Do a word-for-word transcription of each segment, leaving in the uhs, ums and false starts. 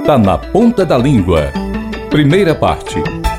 Tá na ponta da língua. Primeira parte.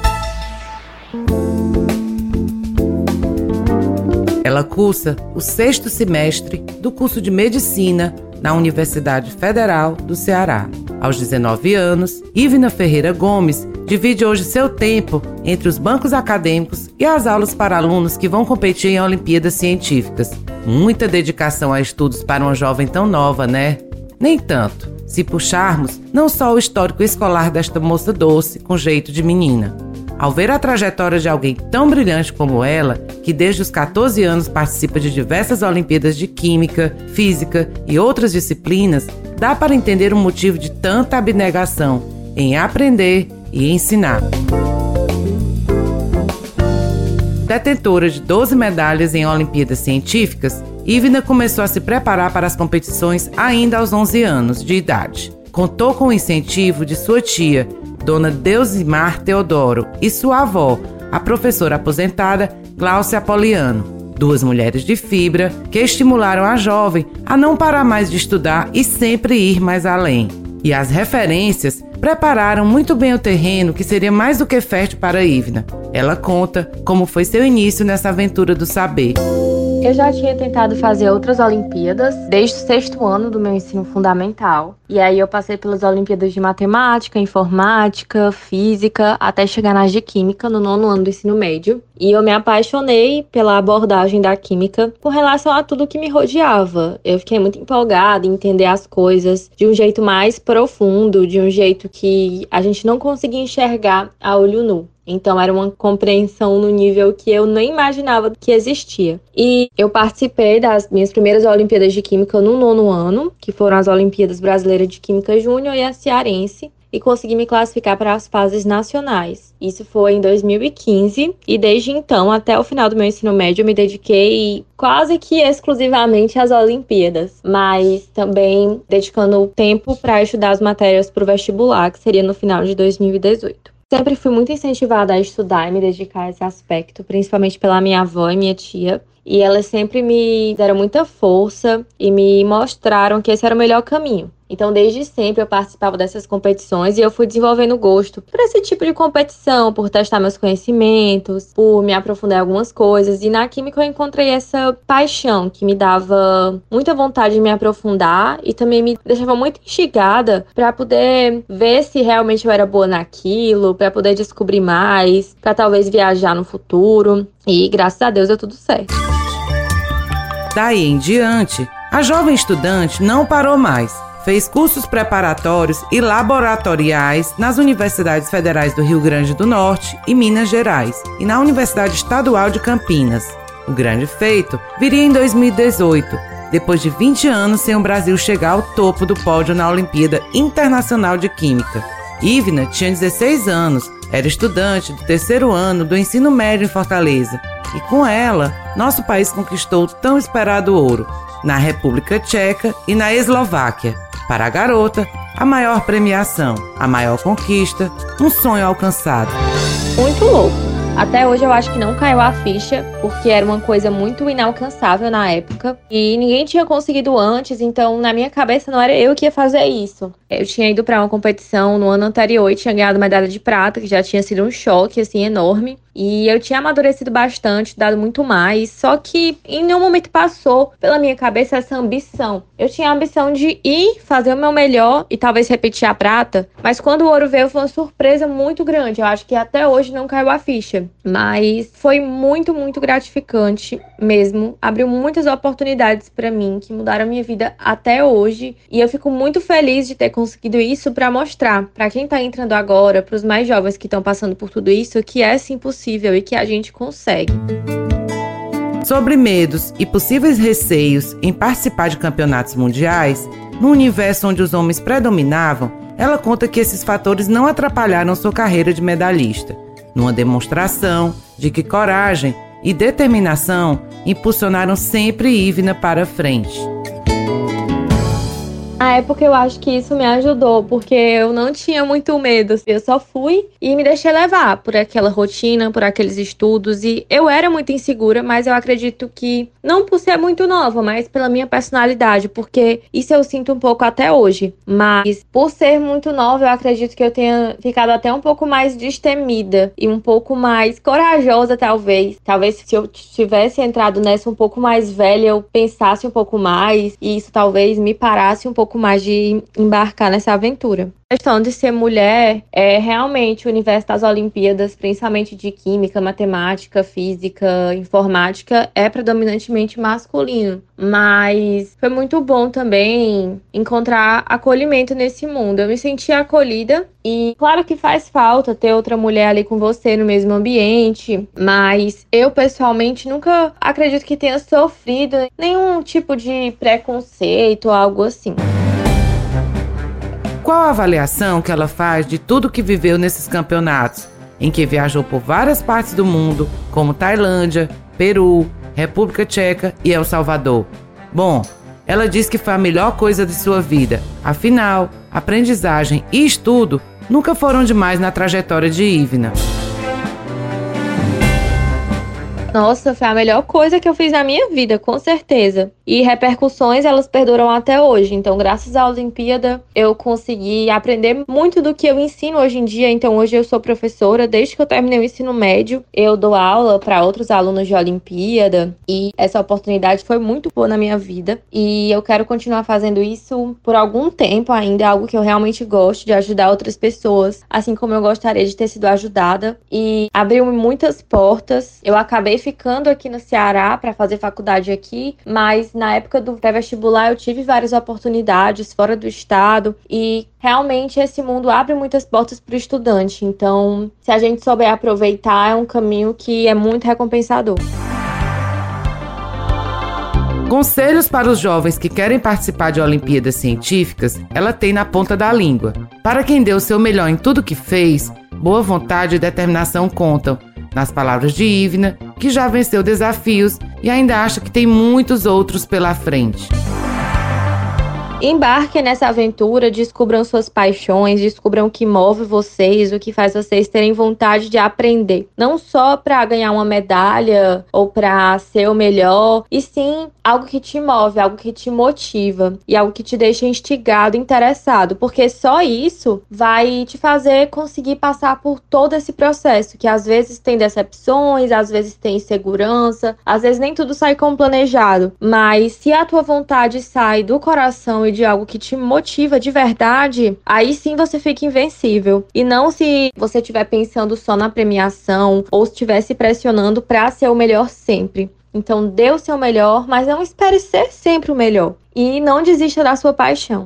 Ela cursa o sexto semestre do curso de Medicina na Universidade Federal do Ceará. Aos dezenove anos, Ivna Ferreira Gomes divide hoje seu tempo entre os bancos acadêmicos e as aulas para alunos que vão competir em Olimpíadas Científicas. Muita dedicação a estudos para uma jovem tão nova, né? Nem tanto, se puxarmos não só o histórico escolar desta moça doce, com jeito de menina. Ao ver a trajetória de alguém tão brilhante como ela, que desde os catorze anos participa de diversas Olimpíadas de Química, Física e outras disciplinas, dá para entender o motivo de tanta abnegação em aprender e ensinar. Detentora de doze medalhas em Olimpíadas Científicas, Ivna começou a se preparar para as competições ainda aos onze anos de idade. Contou com o incentivo de sua tia, Dona Deusimar Teodoro, e sua avó, a professora aposentada Gláucia Apoliano, duas mulheres de fibra que estimularam a jovem a não parar mais de estudar e sempre ir mais além. E as referências prepararam muito bem o terreno que seria mais do que fértil para Ivna. Ela conta como foi seu início nessa aventura do saber. Eu já tinha tentado fazer outras Olimpíadas desde o sexto ano do meu ensino fundamental. E aí eu passei pelas Olimpíadas de Matemática, Informática, Física, até chegar nas de Química no nono ano do ensino médio. E eu me apaixonei pela abordagem da Química com relação a tudo que me rodeava. Eu fiquei muito empolgada em entender as coisas de um jeito mais profundo, de um jeito que a gente não conseguia enxergar a olho nu. Então era uma compreensão no nível que eu nem imaginava que existia. E eu participei das minhas primeiras Olimpíadas de Química no nono ano, que foram as Olimpíadas Brasileiras de Química Júnior e a Cearense, e consegui me classificar para as fases nacionais. Isso foi em dois mil e quinze, e desde então, até o final do meu ensino médio, eu me dediquei quase que exclusivamente às Olimpíadas, mas também dedicando tempo para estudar as matérias para o vestibular, que seria no final de dois mil e dezoito. Sempre fui muito incentivada a estudar e me dedicar a esse aspecto, principalmente pela minha avó e minha tia. E elas sempre me deram muita força e me mostraram que esse era o melhor caminho. Então, desde sempre eu participava dessas competições e eu fui desenvolvendo gosto por esse tipo de competição, por testar meus conhecimentos, por me aprofundar em algumas coisas. E na Química eu encontrei essa paixão que me dava muita vontade de me aprofundar e também me deixava muito instigada para poder ver se realmente eu era boa naquilo, para poder descobrir mais, para talvez viajar no futuro. E graças a Deus deu tudo certo. Daí em diante, a jovem estudante não parou mais. Fez cursos preparatórios e laboratoriais nas Universidades Federais do Rio Grande do Norte e Minas Gerais e na Universidade Estadual de Campinas. O grande feito viria em dois mil e dezoito, depois de vinte anos sem o Brasil chegar ao topo do pódio na Olimpíada Internacional de Química. Ivna tinha dezesseis anos, era estudante do terceiro ano do ensino médio em Fortaleza. E com ela, nosso país conquistou o tão esperado ouro, na República Tcheca e na Eslováquia. Para a garota, a maior premiação, a maior conquista, um sonho alcançado. Muito louco. Até hoje eu acho que não caiu a ficha, porque era uma coisa muito inalcançável na época. E ninguém tinha conseguido antes, então na minha cabeça não era eu que ia fazer isso. Eu tinha ido para uma competição no ano anterior e tinha ganhado medalha de prata, que já tinha sido um choque, assim, enorme. E eu tinha amadurecido bastante, dado muito mais, só que em nenhum momento passou pela minha cabeça essa ambição. Eu tinha a ambição de ir, fazer o meu melhor e talvez repetir a prata, mas quando o ouro veio foi uma surpresa muito grande. Eu acho que até hoje não caiu a ficha, mas foi muito, muito gratificante mesmo. Abriu muitas oportunidades para mim que mudaram a minha vida até hoje e eu fico muito feliz de ter conseguido isso para mostrar para quem tá entrando agora, para os mais jovens que estão passando por tudo isso, que é sim possível e que a gente consegue. Sobre medos e possíveis receios em participar de campeonatos mundiais, no universo onde os homens predominavam, ela conta que esses fatores não atrapalharam sua carreira de medalhista, numa demonstração de que coragem e determinação impulsionaram sempre Ivna para frente. Ah, é porque eu acho que isso me ajudou, porque eu não tinha muito medo. Eu só fui e me deixei levar por aquela rotina, por aqueles estudos. E eu era muito insegura, mas eu acredito que, não por ser muito nova, mas pela minha personalidade, porque isso eu sinto um pouco até hoje. Mas por ser muito nova, eu acredito que eu tenha ficado até um pouco mais destemida e um pouco mais corajosa, talvez. Talvez se eu tivesse entrado nessa um pouco mais velha, eu pensasse um pouco mais e isso talvez me parasse um pouco mais de embarcar nessa aventura. A questão de ser mulher é realmente o universo das Olimpíadas, principalmente de química, matemática, física, informática, é predominantemente masculino. Mas foi muito bom também encontrar acolhimento nesse mundo. Eu me senti acolhida e claro que faz falta ter outra mulher ali com você no mesmo ambiente, mas eu pessoalmente nunca acredito que tenha sofrido nenhum tipo de preconceito ou algo assim. Qual a avaliação que ela faz de tudo que viveu nesses campeonatos, em que viajou por várias partes do mundo, como Tailândia, Peru, República Tcheca e El Salvador? Bom, ela diz que foi a melhor coisa de sua vida. Afinal, aprendizagem e estudo nunca foram demais na trajetória de Ivna. Nossa, foi a melhor coisa que eu fiz na minha vida, com certeza. E repercussões, elas perduram até hoje. Então, graças à Olimpíada, eu consegui aprender muito do que eu ensino hoje em dia. Então, hoje eu sou professora. Desde que eu terminei o ensino médio, eu dou aula para outros alunos de Olimpíada. E essa oportunidade foi muito boa na minha vida. E eu quero continuar fazendo isso por algum tempo ainda. É algo que eu realmente gosto, de ajudar outras pessoas. Assim como eu gostaria de ter sido ajudada. E abriu-me muitas portas. Eu acabei ficando aqui no Ceará para fazer faculdade aqui, mas na época do pré-vestibular eu tive várias oportunidades fora do estado e realmente esse mundo abre muitas portas para o estudante. Então, se a gente souber aproveitar, é um caminho que é muito recompensador. Conselhos para os jovens que querem participar de Olimpíadas Científicas, ela tem na ponta da língua. Para quem deu o seu melhor em tudo que fez, boa vontade e determinação contam. Nas palavras de Ivna, que já venceu desafios e ainda acha que tem muitos outros pela frente. Embarquem nessa aventura, descubram suas paixões, descubram o que move vocês, o que faz vocês terem vontade de aprender. Não só para ganhar uma medalha ou para ser o melhor, e sim algo que te move, algo que te motiva e algo que te deixa instigado, interessado, porque só isso vai te fazer conseguir passar por todo esse processo, que às vezes tem decepções, às vezes tem insegurança, às vezes nem tudo sai como planejado, mas se a tua vontade sai do coração e de algo que te motiva de verdade, aí sim você fica invencível. E não se você estiver pensando só na premiação ou estiver se pressionando para ser o melhor sempre. Então dê o seu melhor, mas não espere ser sempre o melhor. E não desista da sua paixão.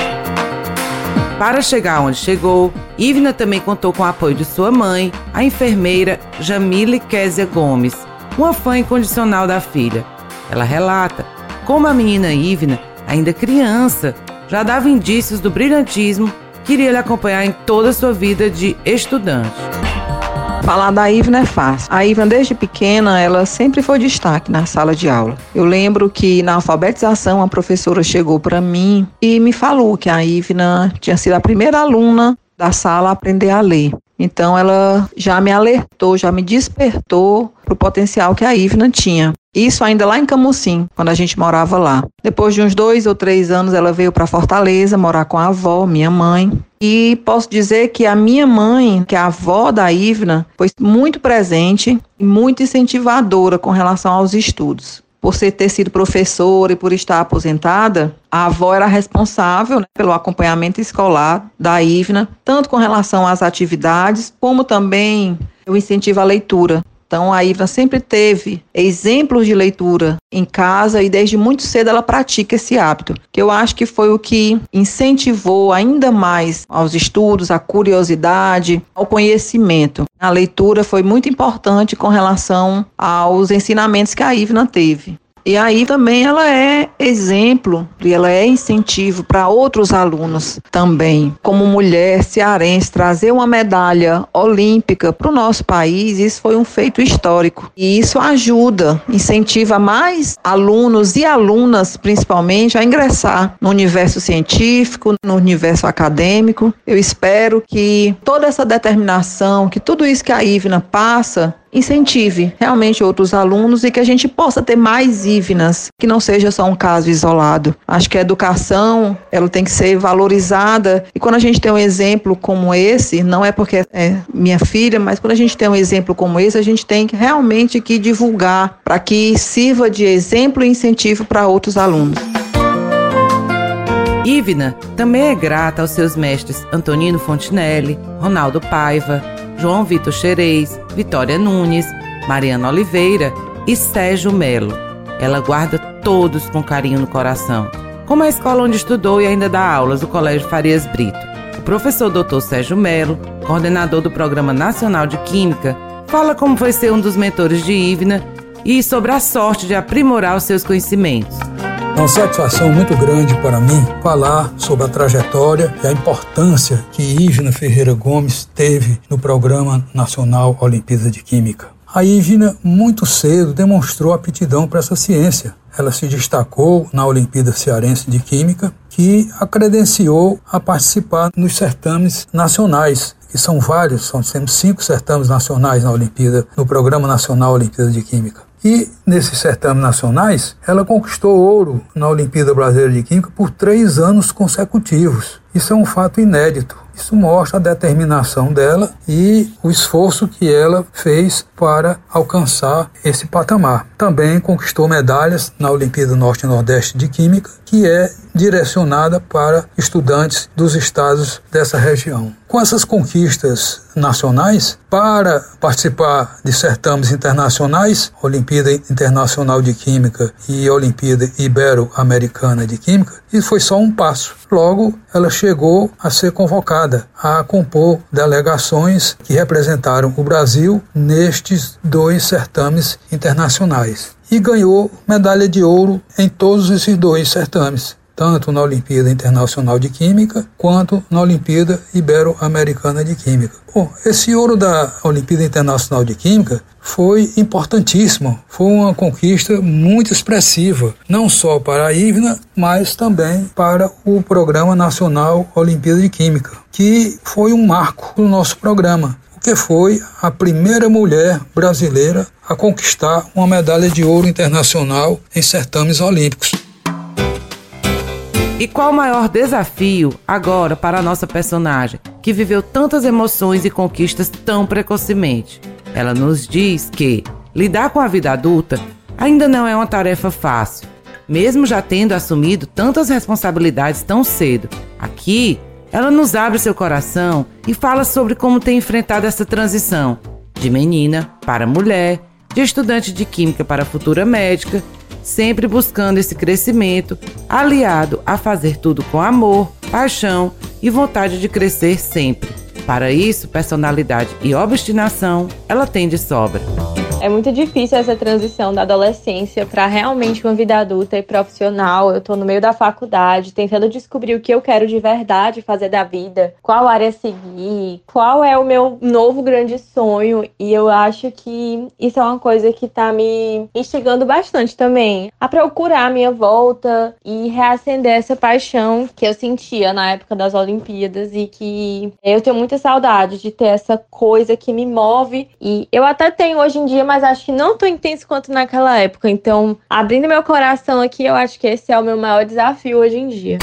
Para chegar onde chegou, Ivna também contou com o apoio de sua mãe, a enfermeira Jamile Kézia Gomes, uma fã incondicional da filha. Ela relata como a menina Ivna, ainda criança, já dava indícios do brilhantismo que iria lhe acompanhar em toda a sua vida de estudante. Falar da Ivna é fácil. A Ivna, desde pequena, ela sempre foi destaque na sala de aula. Eu lembro que na alfabetização a professora chegou para mim e me falou que a Ivna tinha sido a primeira aluna da sala a aprender a ler. Então ela já me alertou, já me despertou para o potencial que a Ivna tinha. Isso ainda lá em Camusim, quando a gente morava lá. Depois de uns dois ou três anos, ela veio para Fortaleza morar com a avó, minha mãe. E posso dizer que a minha mãe, que é a avó da Ivna, foi muito presente e muito incentivadora com relação aos estudos. Por ser ter sido professora e por estar aposentada, a avó era responsável, né, pelo acompanhamento escolar da Ivna, tanto com relação às atividades, como também o incentivo à leitura. Então, a Ivna sempre teve exemplos de leitura em casa e desde muito cedo ela pratica esse hábito, que eu acho que foi o que incentivou ainda mais aos estudos, à curiosidade, ao conhecimento. A leitura foi muito importante com relação aos ensinamentos que a Ivna teve. E aí também ela é exemplo e ela é incentivo para outros alunos também. Como mulher cearense, trazer uma medalha olímpica para o nosso país, isso foi um feito histórico. E isso ajuda, incentiva mais alunos e alunas, principalmente, a ingressar no universo científico, no universo acadêmico. Eu espero que toda essa determinação, que tudo isso que a Ivna passa, incentive realmente outros alunos e que a gente possa ter mais Ivnas, que não seja só um caso isolado. Acho que a educação, ela tem que ser valorizada, e quando a gente tem um exemplo como esse, não é porque é minha filha, mas quando a gente tem um exemplo como esse, a gente tem que realmente que divulgar para que sirva de exemplo e incentivo para outros alunos. Ivna também é grata aos seus mestres Antonino Fontinelli, Ronaldo Paiva, João Vitor Xerez, Vitória Nunes, Mariana Oliveira e Sérgio Melo. Ela guarda todos com carinho no coração, como a escola onde estudou e ainda dá aulas, o Colégio Farias Brito. O professor doutor Sérgio Melo, coordenador do Programa Nacional de Química, fala como foi ser um dos mentores de Ivna e sobre a sorte de aprimorar os seus conhecimentos. É uma satisfação muito grande para mim falar sobre a trajetória e a importância que Ivna Ferreira Gomes teve no Programa Nacional Olimpíada de Química. A Ivna, muito cedo, demonstrou aptidão para essa ciência. Ela se destacou na Olimpíada Cearense de Química, que a credenciou a participar nos certames nacionais, que são vários, são temos cinco certames nacionais na Olimpíada, no Programa Nacional Olimpíada de Química. E nesses certames nacionais, ela conquistou ouro na Olimpíada Brasileira de Química por três anos consecutivos. Isso é um fato inédito. Isso mostra a determinação dela e o esforço que ela fez para alcançar esse patamar. Também conquistou medalhas na Olimpíada Norte e Nordeste de Química, que é direcionada para estudantes dos estados dessa região. Com essas conquistas nacionais, para participar de certames internacionais, Olimpíada Internacional de Química e Olimpíada Ibero-Americana de Química, isso foi só um passo. Logo, ela chegou a ser convocada a compor delegações que representaram o Brasil nestes dois certames internacionais. E ganhou medalha de ouro em todos esses dois certames, tanto na Olimpíada Internacional de Química quanto na Olimpíada Ibero-Americana de Química. Bom, esse ouro da Olimpíada Internacional de Química foi importantíssimo, foi uma conquista muito expressiva, não só para a Ivna, mas também para o Programa Nacional Olimpíada de Química, que foi um marco no nosso programa, porque foi a primeira mulher brasileira a conquistar uma medalha de ouro internacional em certames olímpicos. E qual o maior desafio agora para a nossa personagem, que viveu tantas emoções e conquistas tão precocemente? Ela nos diz que lidar com a vida adulta ainda não é uma tarefa fácil, mesmo já tendo assumido tantas responsabilidades tão cedo. Aqui, ela nos abre seu coração e fala sobre como tem enfrentado essa transição de menina para mulher, de estudante de química para futura médica, sempre buscando esse crescimento, aliado a fazer tudo com amor, paixão e vontade de crescer sempre. Para isso, personalidade e obstinação ela tem de sobra. É muito difícil essa transição da adolescência para realmente uma vida adulta e profissional. Eu tô no meio da faculdade, tentando descobrir o que eu quero de verdade fazer da vida, qual área seguir, qual é o meu novo grande sonho. E eu acho que isso é uma coisa que tá me instigando bastante também a procurar a minha volta e reacender essa paixão que eu sentia na época das Olimpíadas e que eu tenho muita saudade de ter essa coisa que me move. E eu até tenho hoje em dia, mas acho que não tão intenso quanto naquela época. Então, abrindo meu coração aqui, eu acho que esse é o meu maior desafio hoje em dia.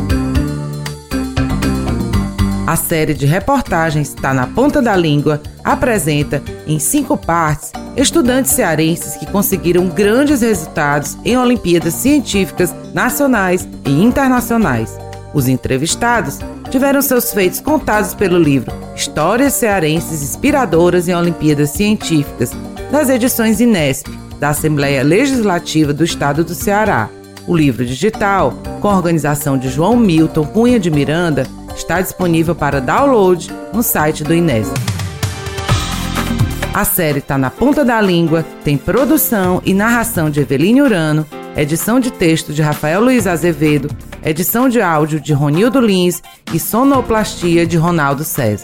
A série de reportagens Tá na Ponta da Língua apresenta, em cinco partes, estudantes cearenses que conseguiram grandes resultados em Olimpíadas científicas nacionais e internacionais. Os entrevistados tiveram seus feitos contados pelo livro Histórias Cearenses Inspiradoras em Olimpíadas Científicas, das edições Inesp, da Assembleia Legislativa do Estado do Ceará. O livro digital, com a organização de João Milton Cunha de Miranda, está disponível para download no site do Inesp. A série tá na ponta da língua, tem produção e narração de Eveline Urano, edição de texto de Rafael Luiz Azevedo, edição de áudio de Ronildo Lins e sonoplastia de Ronaldo César.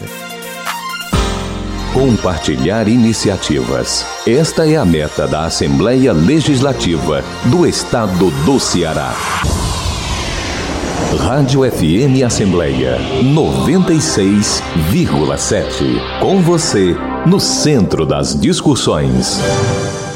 Compartilhar iniciativas. Esta é a meta da Assembleia Legislativa do Estado do Ceará. Rádio F M Assembleia noventa e seis vírgula sete. Com você, no centro das discussões.